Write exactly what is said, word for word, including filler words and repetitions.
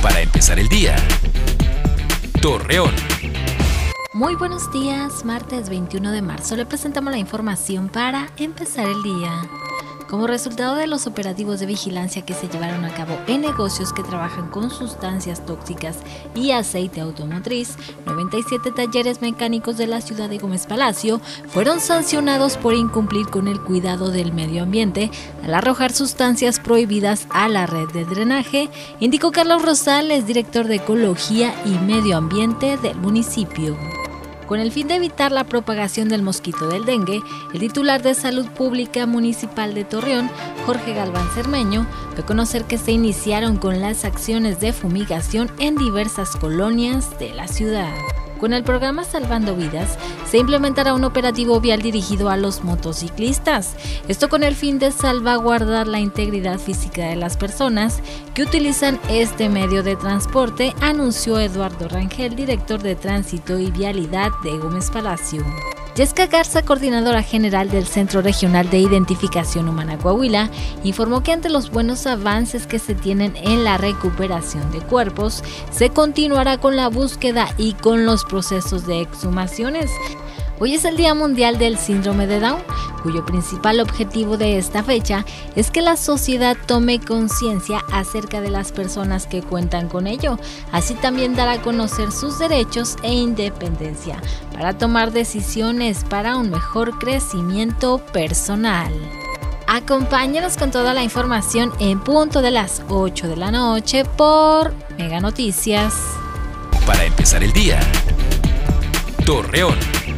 para empezar el día. Torreón. Muy buenos días, martes veintiuno de marzo. Le presentamos la información para empezar el día. Como resultado de los operativos de vigilancia que se llevaron a cabo en negocios que trabajan con sustancias tóxicas y aceite automotriz, noventa y siete talleres mecánicos de la ciudad de Gómez Palacio fueron sancionados por incumplir con el cuidado del medio ambiente al arrojar sustancias prohibidas a la red de drenaje, indicó Carlos Rosales, director de Ecología y Medio Ambiente del municipio. Con el fin de evitar la propagación del mosquito del dengue, el titular de Salud Pública Municipal de Torreón, Jorge Galván Cermeño, dio a conocer que se iniciaron con las acciones de fumigación en diversas colonias de la ciudad. Con el programa Salvando Vidas, se implementará un operativo vial dirigido a los motociclistas, esto con el fin de salvaguardar la integridad física de las personas que utilizan este medio de transporte, anunció Eduardo Rangel, director de Tránsito y Vialidad de Gómez Palacio. Yesca Garza, coordinadora general del Centro Regional de Identificación Humana Coahuila, informó que ante los buenos avances que se tienen en la recuperación de cuerpos, se continuará con la búsqueda y con los procesos de exhumaciones. Hoy es el Día Mundial del Síndrome de Down, cuyo principal objetivo de esta fecha es que la sociedad tome conciencia acerca de las personas que cuentan con ello, así también dar a conocer sus derechos e independencia para tomar decisiones para un mejor crecimiento personal. Acompáñenos con toda la información en punto de las ocho de la noche por Mega Noticias. Para empezar el día. Torreón.